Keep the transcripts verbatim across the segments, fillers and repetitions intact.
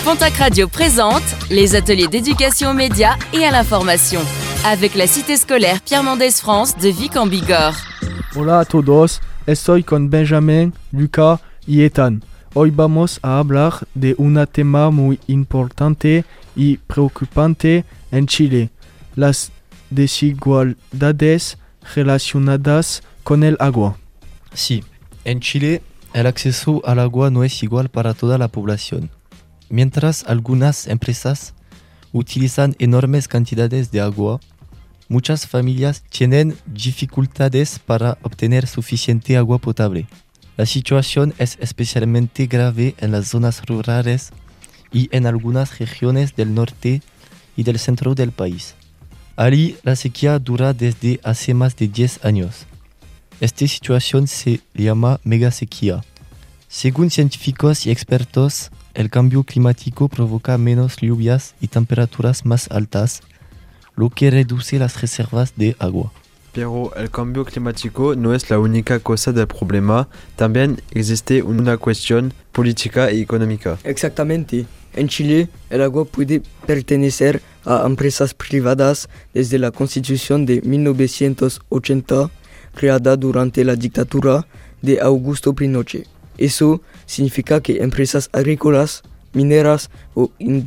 Pontac Radio présente les ateliers d'éducation aux médias et à l'information avec la cité scolaire Pierre Mendès France de Vic en Bigorre. Hola a todos, estoy con Benjamin, Luca y Ethan. Hoy vamos a hablar de un tema muy importante y preocupante en Chile, las desigualdades relacionadas con el agua. Sí, en Chile el acceso al agua no es igual para toda la población. Mientras algunas empresas utilizan enormes cantidades de agua, muchas familias tienen dificultades para obtener suficiente agua potable. La situación es especialmente grave en las zonas rurales y en algunas regiones del norte y del centro del país. Allí la sequía dura desde hace más de diez años. Esta situación se llama megasequía. Según científicos y expertos, el cambio climático provoca menos lluvias y temperaturas más altas, lo que reduce las reservas de agua. Pero el cambio climático no es la única causa del problema, también existe una cuestión política y económica. Exactamente. En Chile, el agua puede pertenecer a empresas privadas desde la Constitución de mil novecientos ochenta, creada durante la dictadura de Augusto Pinochet. Eso significa que empresas agrícolas, mineras o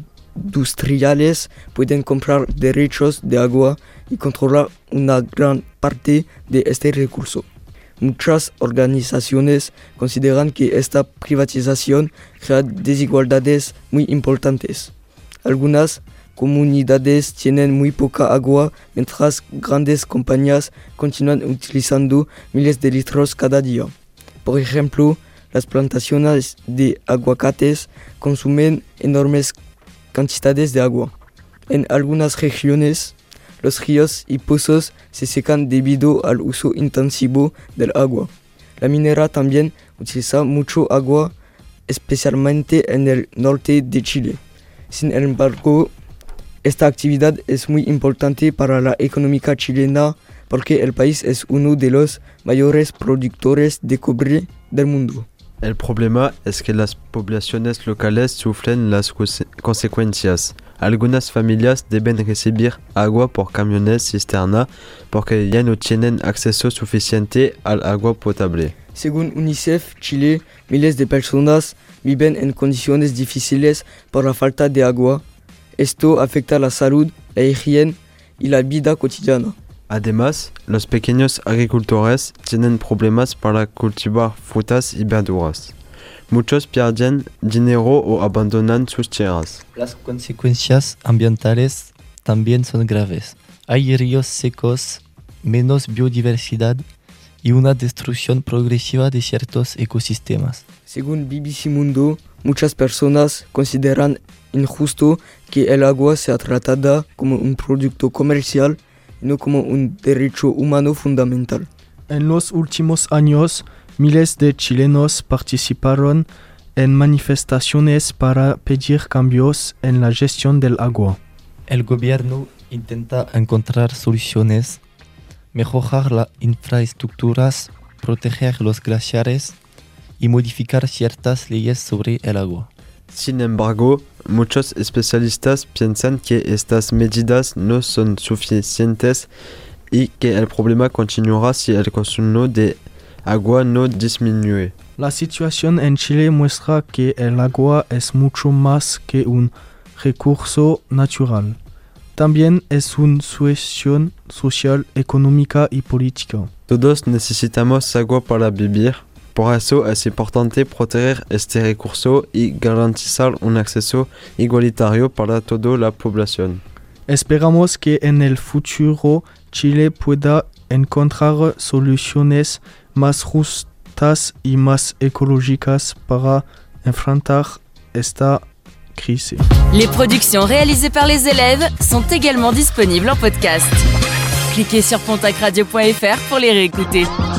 industriales pueden comprar derechos de agua y controlar una gran parte de este recurso. Muchas organizaciones consideran que esta privatización crea desigualdades muy importantes. Algunas comunidades tienen muy poca agua, mientras grandes compañías continúan utilizando miles de litros cada día. Por ejemplo, las plantaciones de aguacates consumen enormes cantidades de agua. En algunas regiones, los ríos y pozos se secan debido al uso intensivo del agua. La minera también utiliza mucho agua, especialmente en el norte de Chile. Sin embargo, esta actividad es muy importante para la economía chilena porque el país es uno de los mayores productores de cobre del mundo. El problema es que las poblaciones locales sufren las consecuencias. Algunas familias deben recibir agua por camiones cisterna porque ya no tienen acceso suficiente al agua potable. Según UNICEF Chile, miles de personas viven en condiciones difíciles por la falta de agua. Esto afecta la salud, la higiene y la vida cotidiana. Además, los pequeños agricultores tienen problemas para cultivar frutas y verduras. Muchos pierden dinero o abandonan sus tierras. Las consecuencias ambientales también son graves. Hay ríos secos, menos biodiversidad y una destrucción progresiva de ciertos ecosistemas. Según B B C Mundo, muchas personas consideran injusto que el agua sea tratada como un producto comercial y no como un derecho humano fundamental. En los últimos años, miles de chilenos participaron en manifestaciones para pedir cambios en la gestión del agua. El gobierno intenta encontrar soluciones, mejorar las infraestructuras, proteger los glaciares y modificar ciertas leyes sobre el agua. Sin embargo, muchos especialistas piensan que estas medidas no son suficientes y que el problema continuará si el consumo de agua no disminuye. La situación en Chile muestra que el agua es mucho más que un recurso natural. También es una cuestión social, económica y política. Todos necesitamos agua para vivir. Por eso es importante proteger este recurso y garantizar un acceso igualitario para toda la población. Esperamos que en el futuro Chile pueda encontrar soluciones más justas y más ecológicas para enfrentar esta crisis. Les productions réalisées par les élèves sont également disponibles en podcast. Cliquez sur pontac radio point f r pour les réécouter.